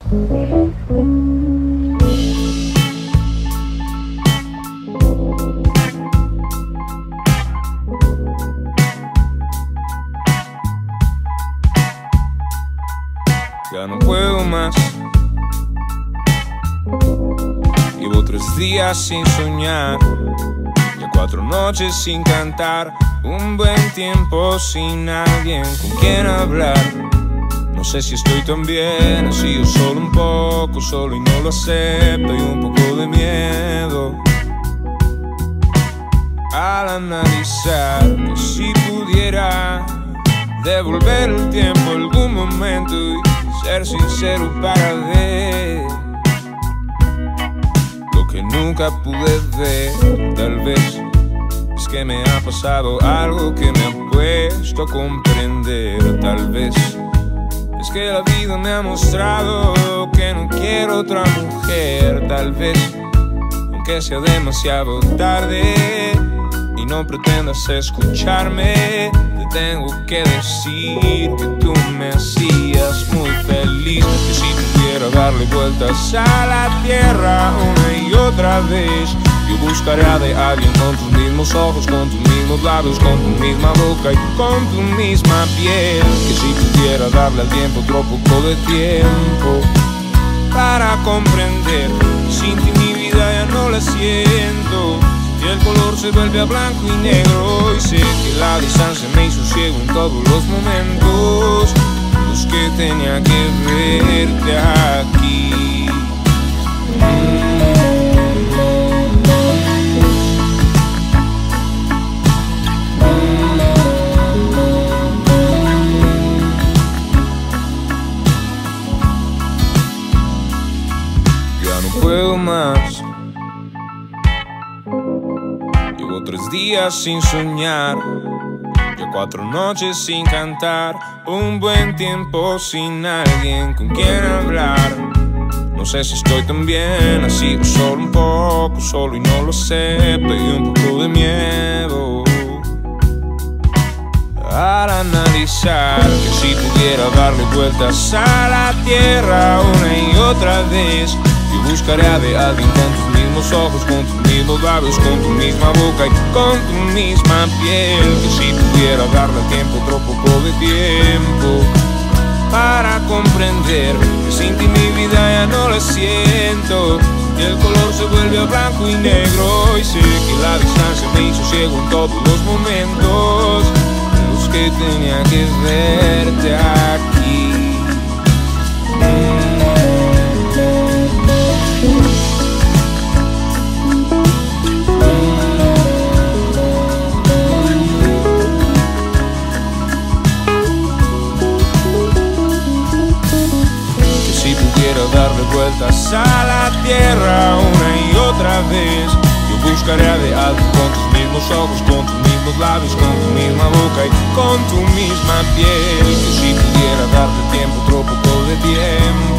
Ya no puedo más. Llevo 3 días sin soñar, ya 4 noches sin cantar, un buen tiempo sin alguien con quien hablar. No sé si estoy tan bien, he sido solo un poco solo y no lo acepto, y un poco de miedo al analizar que si pudiera devolver el tiempo algún momento y ser sincero para ver lo que nunca pude ver. Tal vez es que me ha pasado algo que me ha puesto a comprender. Tal vez es que la vida me ha mostrado que no quiero otra mujer. Tal vez, aunque sea demasiado tarde y no pretendas escucharme, te tengo que decir que tú me hacías muy feliz. Que si pudiera darle vueltas a la tierra una y otra vez, yo buscaría de alguien con tus mismos ojos, con tus mismos labios, con tu misma boca y con tu misma piel. Que si pudiera darle al tiempo otro poco de tiempo para comprender que sin ti mi vida ya no la siento. Y el color se vuelve a blanco y negro, y sé que la distancia me hizo ciego en todos los momentos en los que tenía que verte aquí. Ya no puedo más. Llevo 3 días sin soñar, ya 4 noches sin cantar, un buen tiempo sin alguien con quien hablar. No sé si estoy tan bien, así o solo un poco solo y no lo acepto, y un poco de miedo al analizar que si pudiera darle vueltas a la tierra una y otra vez, yo buscaría de alguien con tus mismos ojos, con tus mismos labios, con tu misma boca y con tu misma piel. Que si pudiera darle al tiempo otro poco de tiempo para comprender que sin ti mi vida ya no la siento. Y el color se vuelve a blanco y negro, y sé que la distancia me hizo ciego en todos los momentos en los que tenía que verte aquí. Darle vueltas a la tierra una y otra vez, yo buscaría de alguien con tus mismos ojos, con tus mismos labios, con tu misma boca y con tu misma piel. Que si pudiera darte tiempo, otro poco de tiempo